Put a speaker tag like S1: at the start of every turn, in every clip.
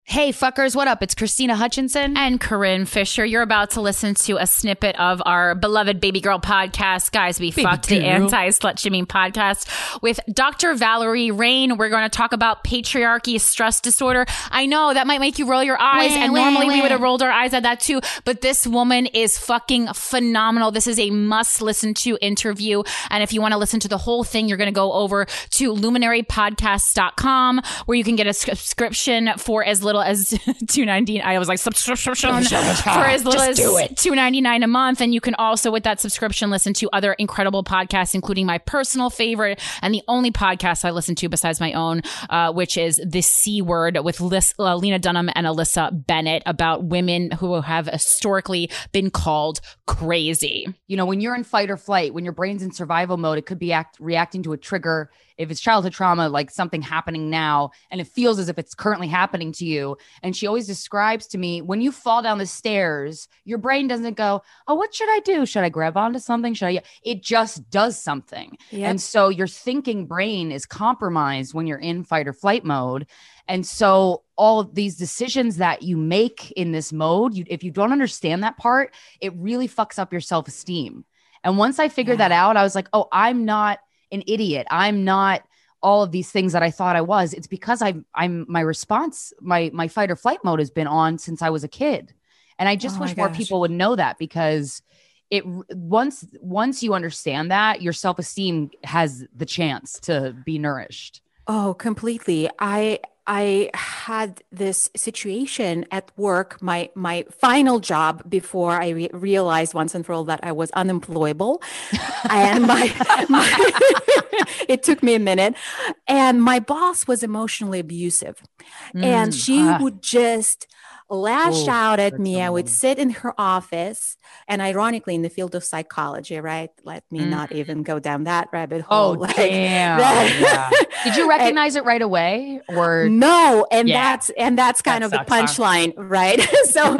S1: Hey, fuckers, what up? It's Christina Hutchinson.
S2: And Corinne Fisher. You're about to listen to a snippet of our beloved Baby Girl podcast, Guys Be Fucked, the anti-slut-shaming podcast with Dr. Valerie Rain. We're going to talk about patriarchy, stress disorder. I know that might make you roll your eyes, normally we would have rolled our eyes at that too, but this woman is fucking phenomenal. This is a must-listen-to interview, and if you want to listen to the whole thing, you're going to go over to luminarypodcast.com, where you can get a subscription for as little as $2.99. I was like, subscription for as little as $2.99 a month. And you can also, with that subscription, listen to other incredible podcasts, including my personal favorite and the only podcast I listen to besides my own, which is The C Word with Lena Dunham and Alyssa Bennett, about women who have historically been called crazy.
S1: You know, when you're in fight or flight, when your brain's in survival mode, it could be reacting to a trigger. If it's childhood trauma, like something happening now, and it feels as if it's currently happening to you. And she always describes to me, when you fall down the stairs, your brain doesn't go, oh, what should I do? Should I grab onto something? It just does something. Yep. And so your thinking brain is compromised when you're in fight or flight mode. And so all of these decisions that you make in this mode, if you don't understand that part, it really fucks up your self-esteem. And once I figured that out, I was like, oh, I'm not an idiot. I'm not all of these things that I thought I was. It's because I'm my response, my fight or flight mode has been on since I was a kid. And I just wish more people would know that, because once you understand that, your self-esteem has the chance to be nourished.
S3: Oh, completely. I had this situation at work, my final job, before I realized once and for all that I was unemployable. And it took me a minute. And my boss was emotionally abusive. And she would just lash out at me. I would sit in her office, and ironically, in the field of psychology, right? Let me not even go down that rabbit hole.
S1: Oh, damn. Did you recognize it right away, or
S3: no? And that's kind of the punchline, right? So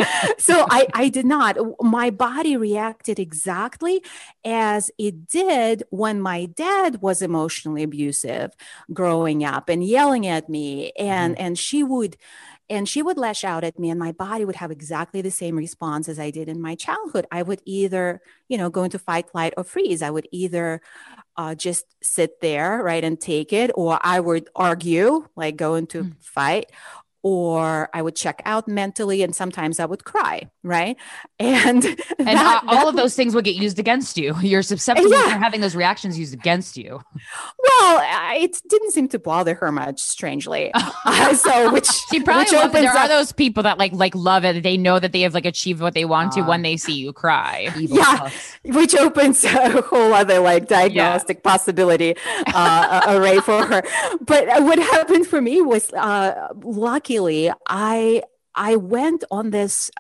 S3: I did not. My body reacted exactly as it did when my dad was emotionally abusive growing up and yelling at me, and she would lash out at me, and my body would have exactly the same response as I did in my childhood. I would either, go into fight, flight, or freeze. I would either just sit there, right, and take it, or I would argue, like go into fight, or I would check out mentally, and sometimes I would cry, right? And
S1: all of those things would get used against you. You're susceptible to having those reactions used against you.
S3: Well, it didn't seem to bother her much, strangely. Which
S1: she probably there are those people that like love it. They know that they have achieved what they want to when they see you cry.
S3: Which opens a whole other diagnostic possibility array for her. But what happened for me was luckily I went on this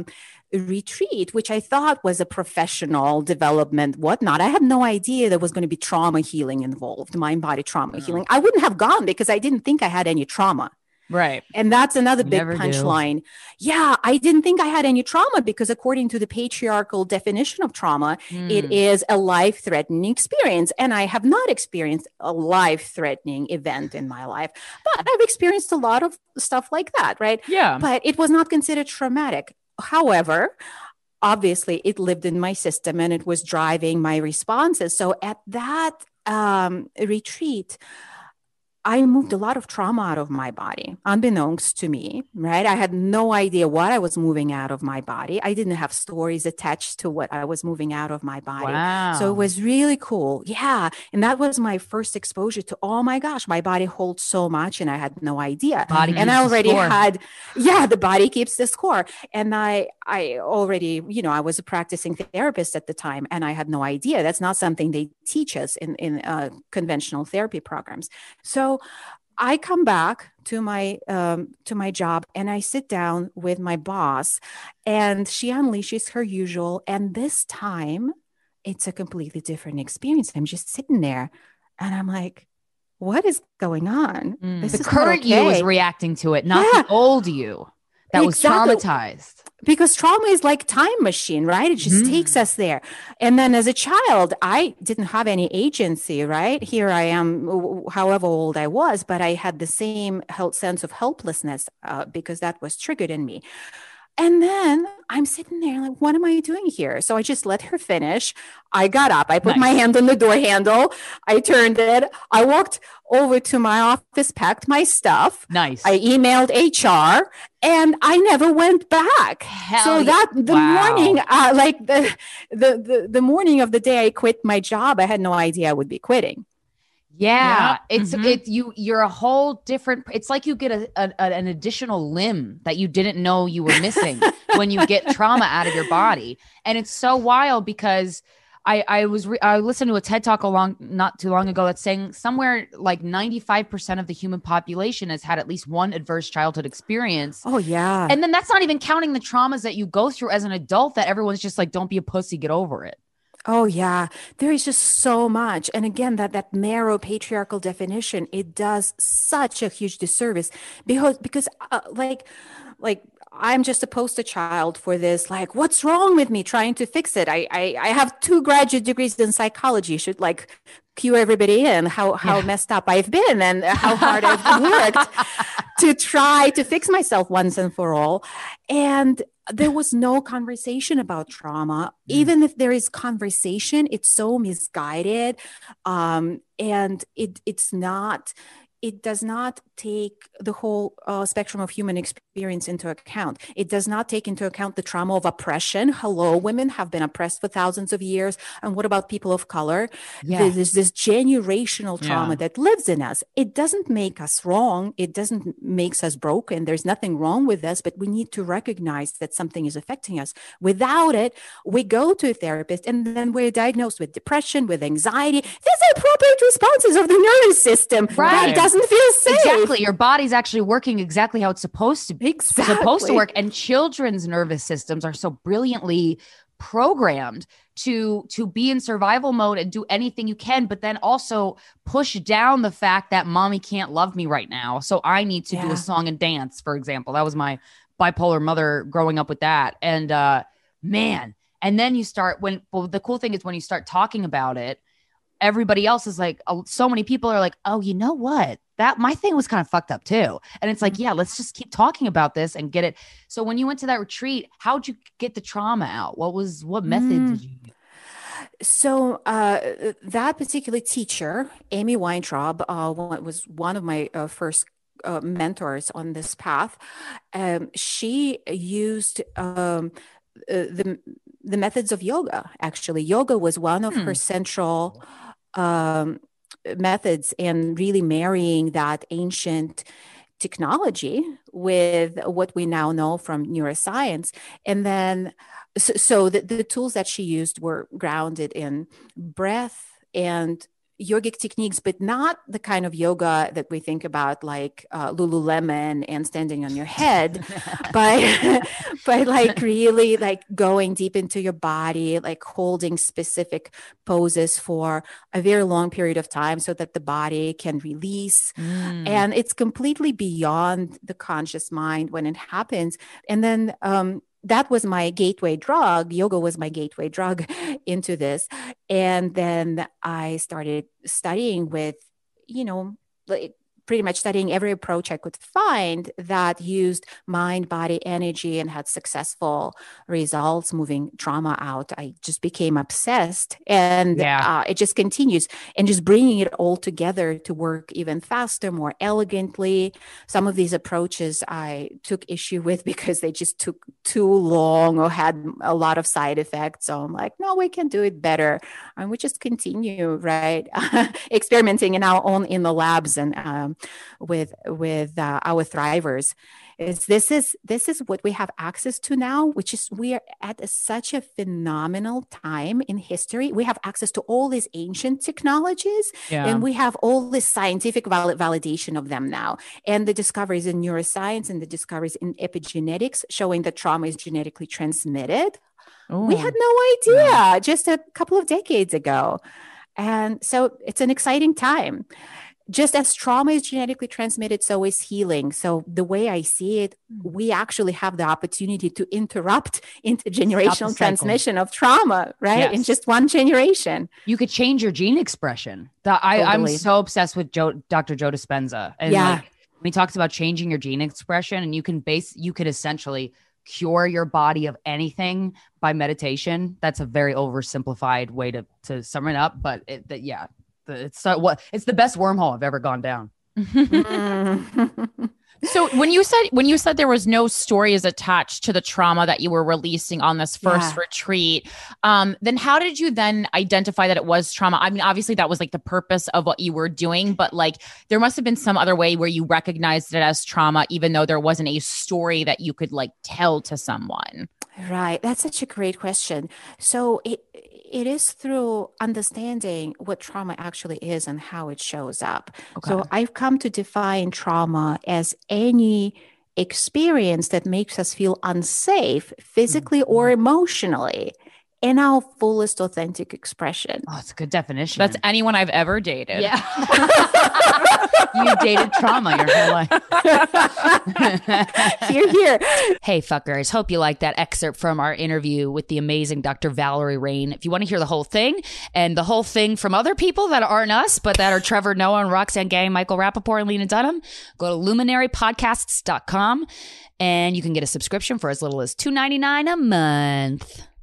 S3: retreat, which I thought was a professional development, whatnot. I had no idea there was going to be trauma healing involved, mind body trauma healing. I wouldn't have gone because I didn't think I had any trauma.
S1: Right.
S3: And that's another big punchline. Yeah, I didn't think I had any trauma because according to the patriarchal definition of trauma, it is a life-threatening experience. And I have not experienced a life-threatening event in my life, but I've experienced a lot of stuff like that, right?
S1: Yeah.
S3: But it was not considered traumatic. However, obviously it lived in my system and it was driving my responses. So at that retreat, I moved a lot of trauma out of my body, unbeknownst to me, right? I had no idea what I was moving out of my body. I didn't have stories attached to what I was moving out of my body.
S1: Wow.
S3: So it was really cool. Yeah. And that was my first exposure to, oh my gosh, my body holds so much and I had no idea. And I already had, the body keeps the score. And I already, I was a practicing therapist at the time and I had no idea. That's not something they teach us in conventional therapy programs. So I come back to my job and I sit down with my boss and she unleashes her usual. And this time it's a completely different experience. I'm just sitting there and I'm like, what is going on?
S1: The current you is reacting to it, not the old you. that was traumatized.
S3: Because trauma is like time machine, right? It just takes us there. And then as a child, I didn't have any agency, right? Here I am, however old I was, but I had the same sense of helplessness because that was triggered in me. And then I'm sitting there like, what am I doing here? So I just let her finish. I got up. I put my hand on the door handle. I turned it. I walked over to my office, packed my stuff.
S1: Nice.
S3: I emailed HR and I never went back. Morning, like the morning of the day I quit my job, I had no idea I would be quitting.
S1: Yeah. You're a whole different, it's like you get an additional limb that you didn't know you were missing when you get trauma out of your body. And it's so wild because I listened to a TED Talk not too long ago that's saying somewhere like 95% of the human population has had at least one adverse childhood experience.
S3: Oh yeah.
S1: And then that's not even counting the traumas that you go through as an adult that everyone's just like, don't be a pussy, get over it.
S3: Oh yeah, there is just so much. And again, that narrow patriarchal definition, it does such a huge disservice because like I'm just a poster child for this. Like, what's wrong with me? Trying to fix it. I have 2 graduate degrees in psychology. Should like cue everybody in how messed up I've been and how hard I've worked to try to fix myself once and for all. And there was no conversation about trauma. Even if there is conversation, it's so misguided. And it does not take the whole spectrum of human experience into account. It does not take into account the trauma of oppression. Hello, women have been oppressed for thousands of years. And what about people of color? Yeah. There's this generational trauma that lives in us. It doesn't make us wrong. It doesn't make us broken. There's nothing wrong with us, but we need to recognize that something is affecting us. Without it, we go to a therapist and then we're diagnosed with depression, with anxiety. These are appropriate responses of the nervous system.
S1: Right.
S3: That doesn't feel safe.
S1: Exactly. Your body's actually working exactly how it's supposed to be. Supposed to work. And children's nervous systems are so brilliantly programmed to be in survival mode and do anything you can, but then also push down the fact that mommy can't love me right now. So I need to do a song and dance, for example. That was my bipolar mother growing up with that. And man, and then you start the cool thing is when you start talking about it, everybody else is like, so many people are like, oh, you know what? That my thing was kind of fucked up too. And it's like, yeah, let's just keep talking about this and get it. So when you went to that retreat, how'd you get the trauma out? What method did you use?
S3: So that particular teacher, Amy Weintraub, was one of my first mentors on this path. She used the methods of yoga. Actually, yoga was one of her central methods, and really marrying that ancient technology with what we now know from neuroscience. And then, so the tools that she used were grounded in breath and yogic techniques, but not the kind of yoga that we think about like Lululemon and standing on your head, but like really like going deep into your body, like holding specific poses for a very long period of time so that the body can release. And it's completely beyond the conscious mind when it happens. And then that was my gateway drug. Yoga was my gateway drug into this. And then I started studying with, pretty much studying every approach I could find that used mind, body, energy, and had successful results moving trauma out. I just became obsessed, and it just continues, and just bringing it all together to work even faster, more elegantly. Some of these approaches I took issue with because they just took too long or had a lot of side effects. So I'm like, no, we can do it better. And we just continue, right? Experimenting in the labs and with our thrivers. This is what we have access to now, which is we are at such a phenomenal time in history. We have access to all these ancient technologies, and we have all this scientific validation of them now, and the discoveries in neuroscience and the discoveries in epigenetics showing that trauma is genetically transmitted. Ooh. We had no idea just a couple of decades ago. And so it's an exciting time. just as trauma is genetically transmitted, so is healing. So the way I see it, we actually have the opportunity to interrupt intergenerational transmission of trauma, right?
S1: Yes.
S3: In just one generation.
S1: You could change your gene expression. I'm so obsessed with Dr. Joe Dispenza. And when he talks about changing your gene expression, and you could essentially cure your body of anything by meditation. That's a very oversimplified way to sum it up, but it's the best wormhole I've ever gone down.
S2: So when you said there was no stories attached to the trauma that you were releasing on this first retreat, then how did you then identify that it was trauma? I mean, obviously that was like the purpose of what you were doing, but like there must have been some other way where you recognized it as trauma, even though there wasn't a story that you could like tell to someone.
S3: Right. That's such a great question. So it is through understanding what trauma actually is and how it shows up. Okay. So I've come to define trauma as any experience that makes us feel unsafe physically or emotionally in our fullest authentic expression.
S1: Oh, it's a good definition.
S2: That's anyone I've ever dated.
S1: Yeah. You dated trauma your whole life.
S3: Here.
S1: Hey, fuckers. Hope you like that excerpt from our interview with the amazing Dr. Valerie Rain. If you want to hear the whole thing and the whole thing from other people that aren't us, but that are Trevor Noah and Roxane Gay, Michael Rappaport, and Lena Dunham, go to luminarypodcasts.com and you can get a subscription for as little as $2.99 a month.